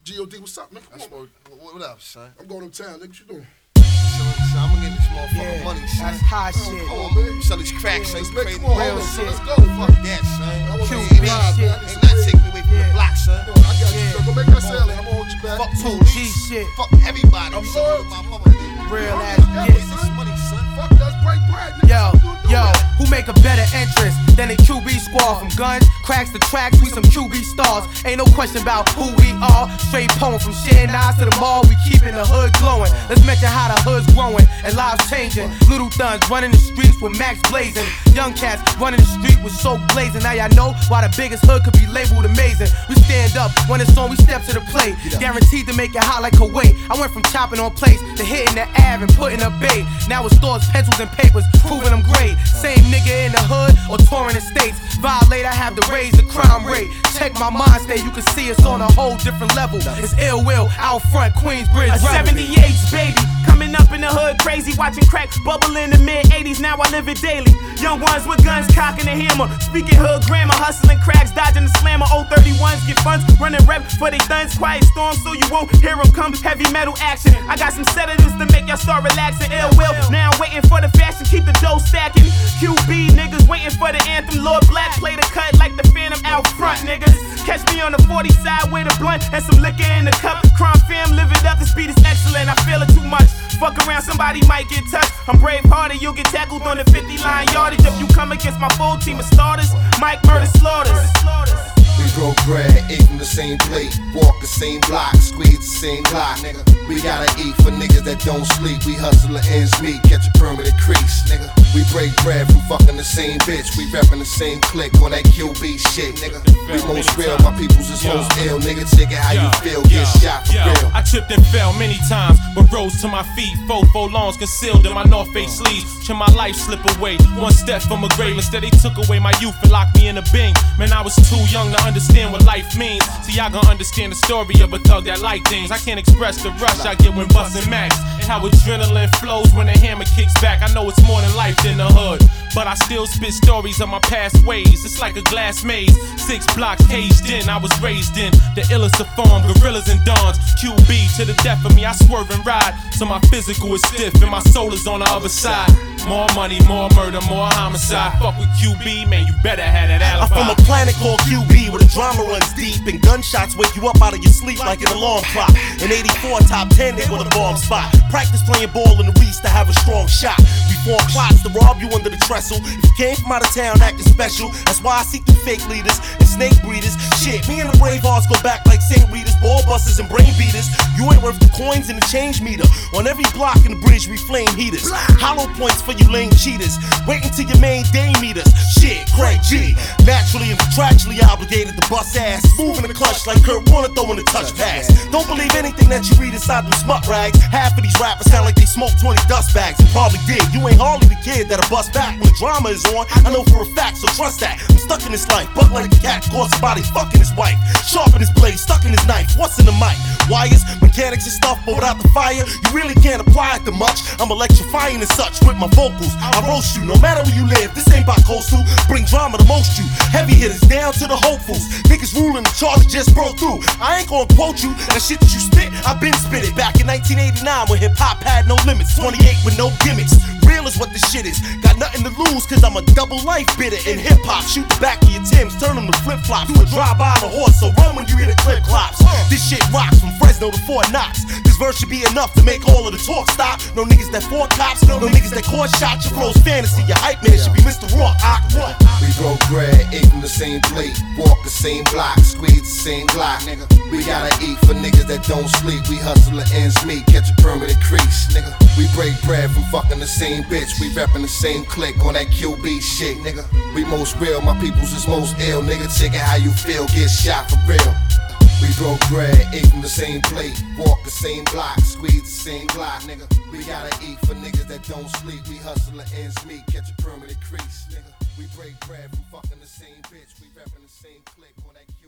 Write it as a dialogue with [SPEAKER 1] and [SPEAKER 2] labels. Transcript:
[SPEAKER 1] G.O.D., what's up, man? Come on.
[SPEAKER 2] What up, son?
[SPEAKER 1] I'm going uptown, nigga. What you doing?
[SPEAKER 2] Son, I'm gonna get this motherfucking money, son.
[SPEAKER 3] That's hot shit.
[SPEAKER 1] Come on, man.
[SPEAKER 2] Sell these cracks, son.
[SPEAKER 1] Man,
[SPEAKER 2] Crazy.
[SPEAKER 1] come on,
[SPEAKER 3] Real
[SPEAKER 1] hold on,
[SPEAKER 3] shit.
[SPEAKER 1] Let's go.
[SPEAKER 2] Fuck that, son.
[SPEAKER 1] I want
[SPEAKER 3] Q
[SPEAKER 1] to
[SPEAKER 3] B
[SPEAKER 1] ride,
[SPEAKER 3] shit.
[SPEAKER 1] man. I need
[SPEAKER 2] Ain't
[SPEAKER 1] some
[SPEAKER 2] nothing
[SPEAKER 1] bread.
[SPEAKER 2] taking me away from the block, son.
[SPEAKER 1] I got you,
[SPEAKER 3] Yeah.
[SPEAKER 1] son. Go make that salad. I'm gonna hold you back.
[SPEAKER 2] Fuck
[SPEAKER 3] G
[SPEAKER 2] police.
[SPEAKER 3] shit.
[SPEAKER 2] Fuck everybody.
[SPEAKER 1] I'm
[SPEAKER 2] son.
[SPEAKER 1] loyal.
[SPEAKER 2] My mama did.
[SPEAKER 3] Real
[SPEAKER 1] Yeah,
[SPEAKER 3] ass
[SPEAKER 1] yeah,
[SPEAKER 3] shit.
[SPEAKER 2] Get this money, son.
[SPEAKER 1] Fuck, that's break bread, nigga.
[SPEAKER 3] Yo, who make a better entrance than the QB squad? From guns, cracks to tracks, we some QB stars. Ain't no question about who we are. Straight poem from Share Nines to the mall, we keeping the hood glowing. Let's mention how the hood's growing and lives changing. Little thuns running the streets with Max blazing. Young cats running the street with soap blazing. Now y'all know why the biggest hood could be labeled amazing. We stand up when it's on, we step to the plate. Guaranteed to make it hot like Kuwait. I went from chopping on plates to hitting the Ave and putting up bait. Now it's stores, pencils, and papers, proving I'm great. Same nigga in the hood or touring the states. Violate, I have to raise the crime rate. Check my mind state, you can see it's on a whole different level. It's ill will, out front, Queensbridge.
[SPEAKER 4] A 78's baby, coming up in the hood crazy, watching crack bubble in the mid-80s, now I live it daily. Young ones with guns, cocking a hammer, speaking hood grammar, hustling cracks, dodging the slammer. 031s get funds, running rep for they thuns, quiet storm so you won't hear them come. Heavy metal action, I got some sedatives to make y'all start relaxing. Ill will, now I'm waiting for the fashion, keep the dough stacking. QB niggas waiting for the anthem, Lord Black play the cut like the Phantom out front, niggas. Catch me on the 40 side with a blunt and some liquor in the cup. Crime fam, live it up, this beat is excellent, I feel it too much. Fuck around, somebody might get touched. I'm brave-hearted, you'll get tackled on the 50-line yardage. If you come against my full team of starters, Mike Murder Slaughters.
[SPEAKER 2] We broke bread, ate from the same plate, walk the same block, squeeze the same block, nigga. We gotta eat for niggas that don't sleep. We hustle the ends meet, catch a permanent crease, nigga. We break bread from fucking the same bitch. We reppin' the same clique on that QB shit, nigga. We most real, my peoples is most ill, nigga. Take it how you feel, get shot for real.
[SPEAKER 5] I tripped and fell many times, but rose to my feet. Four longs concealed in my North Face sleeves. Till my life slip away, one step from a grave. Instead they took away my youth and locked me in a bing. Man, I was too young to understand what life means. See, y'all gon' understand the story of a thug that like things. I can't express the rush I get when bustin' max, and how adrenaline flows when the hammer kicks back. I know it's more than life in the hood, but I still spit stories of my past ways. It's like a glass maze, 6 blocks caged in. I was raised in the illest of form, gorillas and dons. QB to the death of me, I swerve and ride. So my physical is stiff and my soul is on the other side. More money, more murder, more homicide. Fuck with QB, man, you better have that alibi.
[SPEAKER 6] I'm from a planet called QB where the drama runs deep and gunshots wake you up out of your sleep like an alarm clock. In 84 top 10 they were the bomb spot. Practice playing ball in the Reese to have a strong shot. We form plots to rob you under the trestle. If you came from out of town acting special, that's why I seek through fake leaders and snake breeders. Shit, me and the Bravehearts go back like St. Rita's, ball busters and brain beaters. You ain't worth the coins in the change meter. On every block in the bridge we flame heaters. Hollow points for you lame cheaters. Wait until your main day meet us. Shit, Craig G. Naturally and contractually obligated to bust ass. Moving the clutch like Kurt Warner throwing a touch pass. Don't believe anything that you read inside them smut rags. Half of these rappers sound like they smoke 20 dust bags. And probably did. You ain't hardly the kid that'll bust back when the drama is on. I know for a fact, so trust that. I'm stuck in this life, buck like a cat, caught somebody fucking his wife. Sharpen his blade, stuck in his knife. What's in the mic? Wires, mechanics and stuff, but without the fire, you really can't apply it to much. I'm electrifying and such with my vocals. I roast you, no matter where you live. This ain't about coastal. Bring drama to most you. Heavy hitters down to the hopefuls. Niggas ruling the charge just broke through. I ain't gonna quote you. That shit that you spit, I been spit it. Back in 1989 when hip hop had no limits. 28 with no gimmicks. Real is what this shit is. Got nothing to lose cause I'm a double life bidder. In hip hop, shoot the back of your Timbs, turn them to flip flops. Do a drive by on a horse, so run when you hear the clip clops. This shit rocks from Fresno to Fort Knox. This verse should be enough to make all of the talk stop. No niggas that fought cops, no niggas that caught shots. Your flow's fantasy, your hype man should be Mr. Rock.
[SPEAKER 2] We broke bread, ate from the same plate, walk the same block, squeeze the same block, nigga. We gotta eat for niggas that don't sleep. We hustle the ends meet, catch a permanent crease, nigga. We break bread from fucking the same bitch. We reppin' the same clique on that QB shit, nigga. We most real, my peoples is most ill, nigga. Check it how you feel, get shot for real. We broke bread, ate from the same plate, walk the same block, squeeze the same block, nigga. We gotta eat for niggas that don't sleep. We hustle the ends meet, catch a permanent crease, nigga. We break bread from fucking the same bitch. We reppin' the same clique on that